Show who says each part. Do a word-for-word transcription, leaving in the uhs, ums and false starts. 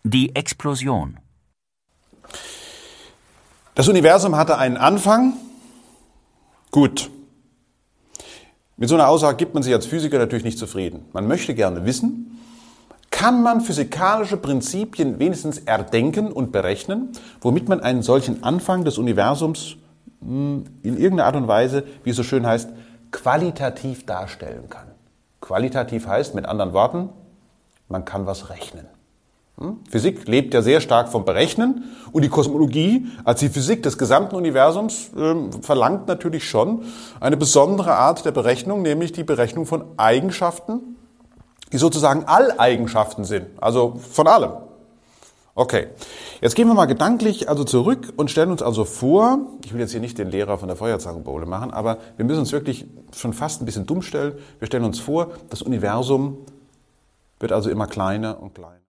Speaker 1: Die Explosion.
Speaker 2: Das Universum hatte einen Anfang. Gut. Mit so einer Aussage gibt man sich als Physiker natürlich nicht zufrieden. Man möchte gerne wissen, kann man physikalische Prinzipien wenigstens erdenken und berechnen, womit man einen solchen Anfang des Universums in irgendeiner Art und Weise, wie es so schön heißt, qualitativ darstellen kann. Qualitativ heißt, mit anderen Worten, man kann was rechnen. Physik lebt ja sehr stark vom Berechnen und die Kosmologie als die Physik des gesamten Universums äh, verlangt natürlich schon eine besondere Art der Berechnung, nämlich die Berechnung von Eigenschaften, die sozusagen Alleigenschaften sind, also von allem. Okay, jetzt gehen wir mal gedanklich also zurück und stellen uns also vor, ich will jetzt hier nicht den Lehrer von der Feuerzangenbowle machen, aber wir müssen uns wirklich schon fast ein bisschen dumm stellen. Wir stellen uns vor, das Universum wird also immer kleiner und kleiner.